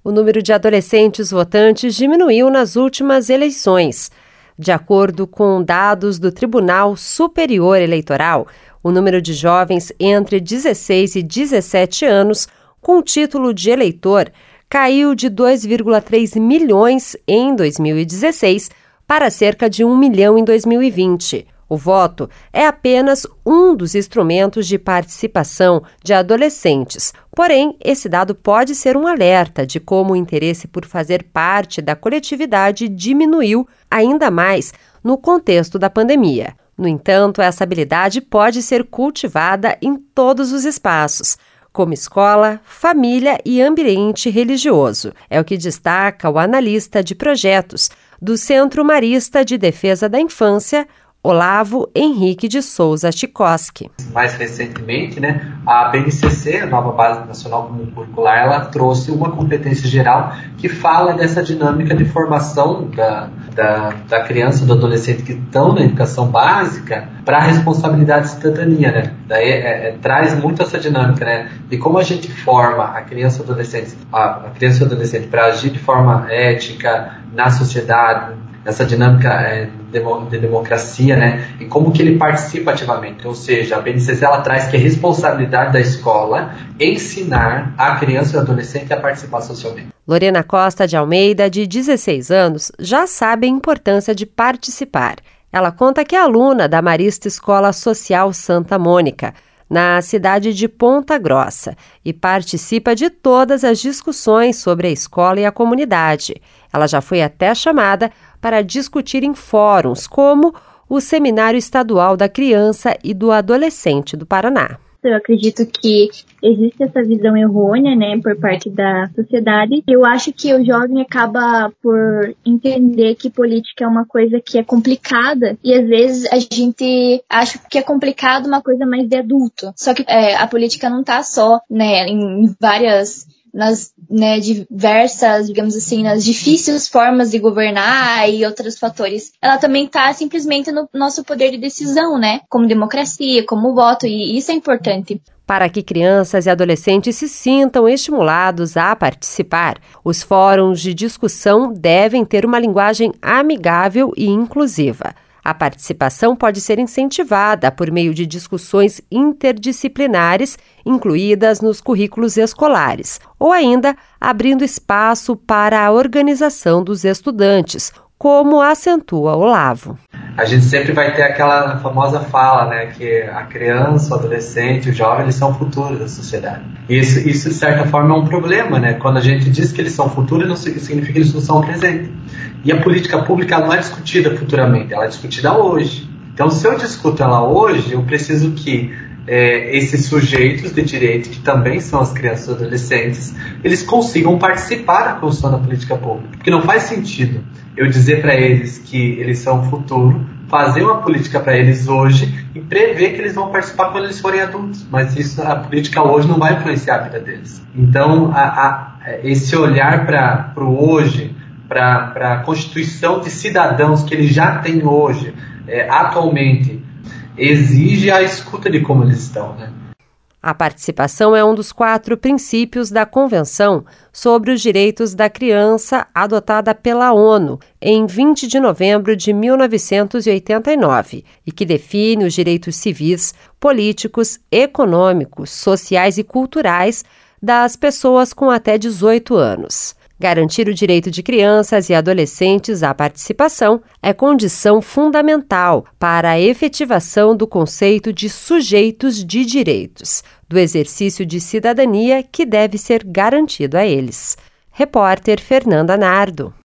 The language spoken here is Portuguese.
O número de adolescentes votantes diminuiu nas últimas eleições. De acordo com dados do Tribunal Superior Eleitoral, o número de jovens entre 16 e 17 anos com título de eleitor caiu de 2,3 milhões em 2016 para cerca de 1 milhão em 2020. O voto é apenas um dos instrumentos de participação de adolescentes. Porém, esse dado pode ser um alerta de como o interesse por fazer parte da coletividade diminuiu ainda mais no contexto da pandemia. No entanto, essa habilidade pode ser cultivada em todos os espaços, como escola, família e ambiente religioso. É o que destaca o analista de projetos do Centro Marista de Defesa da Infância, Olavo Henrique de Souza Chikoski. Mais recentemente, a BNCC, a Nova Base Nacional Comum Curricular, ela trouxe uma competência geral que fala dessa dinâmica de formação da criança e do adolescente que estão na educação básica para a responsabilidade de cidadania, Daí traz muito essa dinâmica, de como a gente forma a criança e o adolescente para agir de forma ética na sociedade, essa dinâmica de democracia, e como que ele participa ativamente. Ou seja, a BNCC ela traz que é responsabilidade da escola ensinar a criança e o adolescente a participar socialmente. Lorena Costa de Almeida, de 16 anos, já sabe a importância de participar. Ela conta que é aluna da Marista Escola Social Santa Mônica, na cidade de Ponta Grossa, e participa de todas as discussões sobre a escola e a comunidade. Ela já foi até chamada para discutir em fóruns, como o Seminário Estadual da Criança e do Adolescente do Paraná. Eu acredito que existe essa visão errônea, por parte da sociedade. Eu acho que o jovem acaba por entender que política é uma coisa que é complicada e às vezes a gente acha que é complicado uma coisa mais de adulto. Só que a política não está só, em várias diversas, digamos assim, nas difíceis formas de governar e outros fatores. Ela também está simplesmente no nosso poder de decisão, como democracia, como voto, e isso é importante. Para que crianças e adolescentes se sintam estimulados a participar, os fóruns de discussão devem ter uma linguagem amigável e inclusiva. A participação pode ser incentivada por meio de discussões interdisciplinares incluídas nos currículos escolares, ou ainda abrindo espaço para a organização dos estudantes, como acentua Olavo. A gente sempre vai ter aquela famosa fala, que a criança, o adolescente, o jovem, eles são o futuro da sociedade. Isso de certa forma, é um problema, Quando a gente diz que eles são o futuro, não significa que eles não são o presente. E a política pública não é discutida futuramente, ela é discutida hoje. Então, se eu discuto ela hoje, eu preciso que esses sujeitos de direito, que também são as crianças e adolescentes, eles consigam participar da construção da política pública. Porque não faz sentido eu dizer para eles que eles são o futuro, fazer uma política para eles hoje e prever que eles vão participar quando eles forem adultos. Mas a política hoje não vai influenciar a vida deles. Então, esse olhar para o hoje, para a constituição de cidadãos que eles já têm hoje, atualmente, exige a escuta de como eles estão, A participação é um dos 4 princípios da Convenção sobre os Direitos da Criança, adotada pela ONU em 20 de novembro de 1989, e que define os direitos civis, políticos, econômicos, sociais e culturais das pessoas com até 18 anos. Garantir o direito de crianças e adolescentes à participação é condição fundamental para a efetivação do conceito de sujeitos de direitos, do exercício de cidadania que deve ser garantido a eles. Repórter Fernanda Nardo.